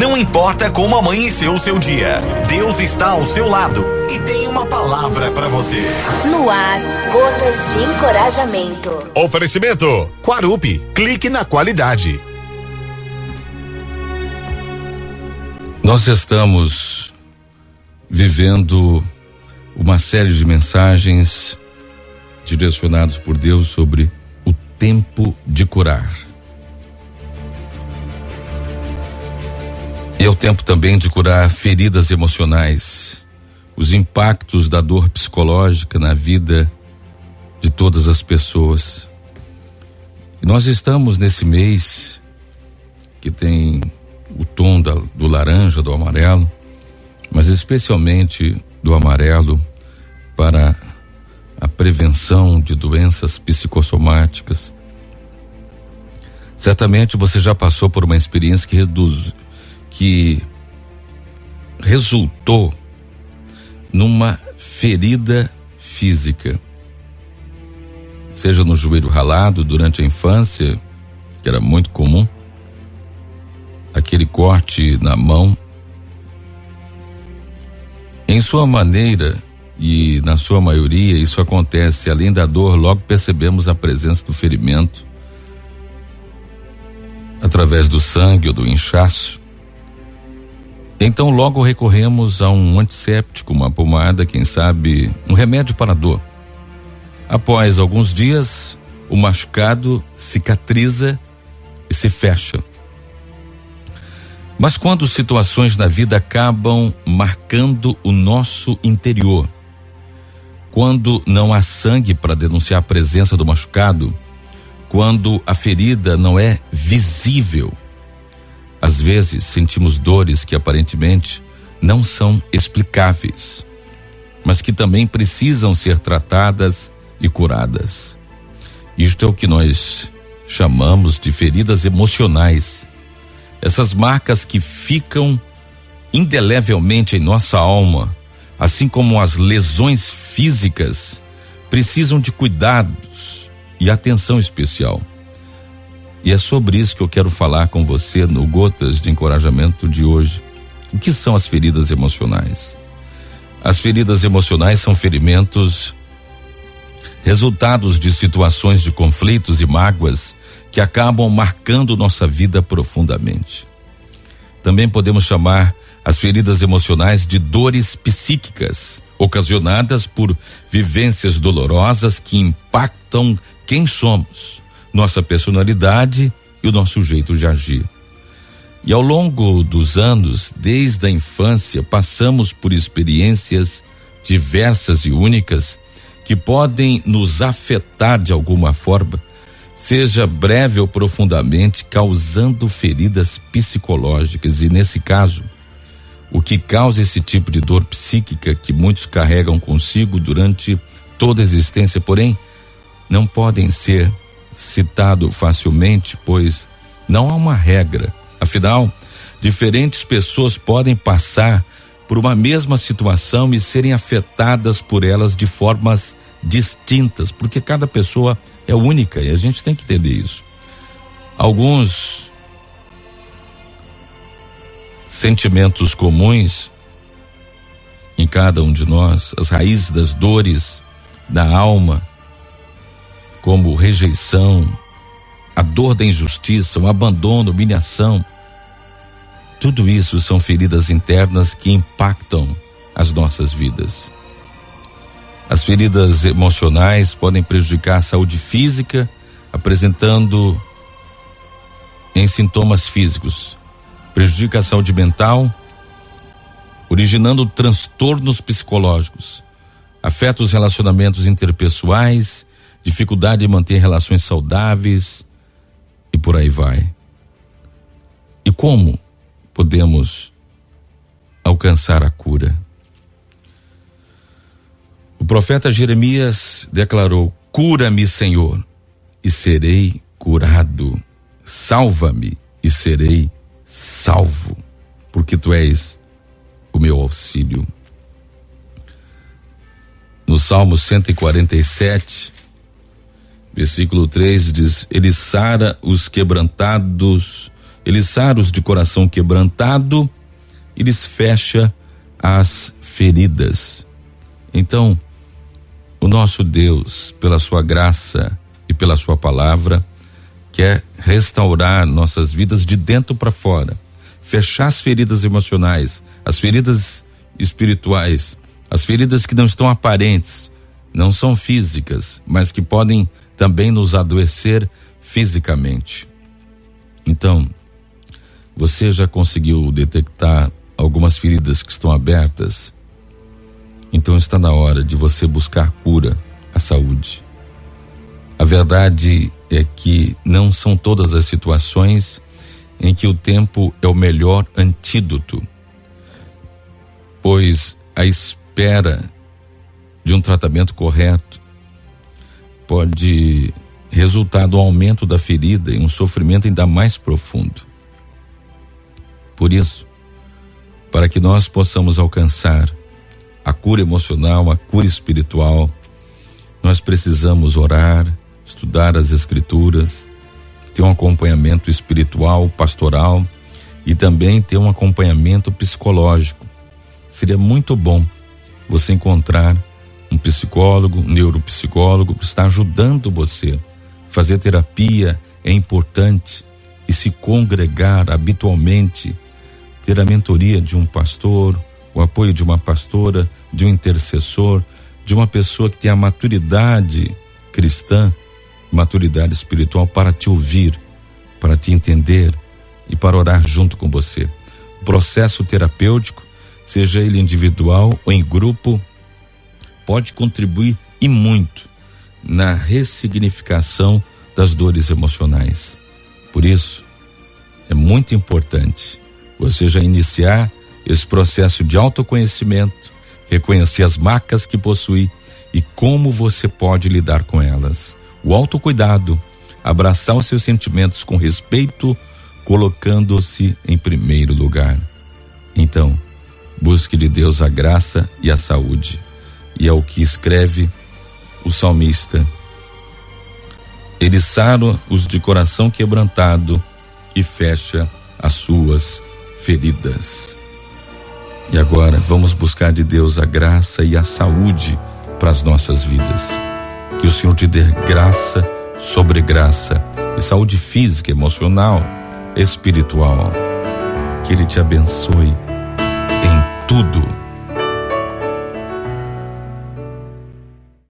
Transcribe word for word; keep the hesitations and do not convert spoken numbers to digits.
Não importa como amanheceu o seu dia, Deus está ao seu lado e tem uma palavra para você. No ar, Gotas de Encorajamento. Oferecimento Quarupi, clique na qualidade. Nós estamos vivendo uma série de mensagens direcionados por Deus sobre o tempo de curar. E é o tempo também de curar feridas emocionais, os impactos da dor psicológica na vida de todas as pessoas. E nós estamos nesse mês que tem o tom da, do laranja, do amarelo, mas especialmente do amarelo para a prevenção de doenças psicossomáticas. Certamente você já passou por uma experiência que reduz, que resultou numa ferida física, seja no joelho ralado durante a infância, que era muito comum, aquele corte na mão. Em sua maneira e na sua maioria isso acontece, além da dor, logo percebemos a presença do ferimento através do sangue ou do inchaço. Então logo recorremos a um antisséptico, uma pomada, quem sabe um remédio para a dor. Após alguns dias, o machucado cicatriza e se fecha. Mas quando situações na vida acabam marcando o nosso interior, quando não há sangue para denunciar a presença do machucado, quando a ferida não é visível, às vezes sentimos dores que aparentemente não são explicáveis, mas que também precisam ser tratadas e curadas. Isto é o que nós chamamos de feridas emocionais. Essas marcas que ficam indelevelmente em nossa alma, assim como as lesões físicas, precisam de cuidados e atenção especial. E é sobre isso que eu quero falar com você no Gotas de Encorajamento de hoje. O que são as feridas emocionais? As feridas emocionais são ferimentos resultados de situações de conflitos e mágoas que acabam marcando nossa vida profundamente. Também podemos chamar as feridas emocionais de dores psíquicas, ocasionadas por vivências dolorosas que impactam quem somos, nossa personalidade e o nosso jeito de agir. E ao longo dos anos, desde a infância, passamos por experiências diversas e únicas que podem nos afetar de alguma forma, seja breve ou profundamente, causando feridas psicológicas. E nesse caso, o que causa esse tipo de dor psíquica que muitos carregam consigo durante toda a existência, porém, não podem ser citado facilmente, pois não há uma regra. Afinal, diferentes pessoas podem passar por uma mesma situação e serem afetadas por elas de formas distintas, porque cada pessoa é única e a gente tem que entender isso. Alguns sentimentos comuns em cada um de nós, as raízes das dores da alma, como rejeição, a dor da injustiça, o abandono, humilhação, tudo isso são feridas internas que impactam as nossas vidas. As feridas emocionais podem prejudicar a saúde física, apresentando em sintomas físicos, prejudica a saúde mental, originando transtornos psicológicos, afeta os relacionamentos interpessoais, dificuldade de manter relações saudáveis e por aí vai. E como podemos alcançar a cura? O profeta Jeremias declarou: cura-me, Senhor, e serei curado. Salva-me e serei salvo, porque tu és o meu auxílio. No Salmo cento e quarenta e sete, versículo três diz: ele sara os quebrantados Ele sara os de coração quebrantado e lhes fecha as feridas. Então, o nosso Deus, pela sua graça e pela sua palavra, quer restaurar nossas vidas de dentro para fora, fechar as feridas emocionais, as feridas espirituais, as feridas que não estão aparentes, não são físicas, mas que podem também nos adoecer fisicamente. Então, você já conseguiu detectar algumas feridas que estão abertas? Então está na hora de você buscar cura, a saúde. A verdade é que não são todas as situações em que o tempo é o melhor antídoto, pois a espera de um tratamento correto pode resultar do aumento da ferida e um sofrimento ainda mais profundo. Por isso, para que nós possamos alcançar a cura emocional, a cura espiritual, nós precisamos orar, estudar as Escrituras, ter um acompanhamento espiritual, pastoral e também ter um acompanhamento psicológico. Seria muito bom você encontrar um psicólogo, um neuropsicólogo que está ajudando você. Fazer terapia é importante e se congregar habitualmente, ter a mentoria de um pastor, o apoio de uma pastora, de um intercessor, de uma pessoa que tem a maturidade cristã, maturidade espiritual para te ouvir, para te entender e para orar junto com você. O processo terapêutico, seja ele individual ou em grupo, pode contribuir e muito na ressignificação das dores emocionais. Por isso, é muito importante você já iniciar esse processo de autoconhecimento, reconhecer as marcas que possui e como você pode lidar com elas. O autocuidado, abraçar os seus sentimentos com respeito, colocando-se em primeiro lugar. Então, busque de Deus a graça e a saúde. E é o que escreve o salmista. Ele sara os de coração quebrantado e fecha as suas feridas. E agora vamos buscar de Deus a graça e a saúde para as nossas vidas. Que o Senhor te dê graça sobre graça e saúde física, emocional, espiritual. Que Ele te abençoe em tudo.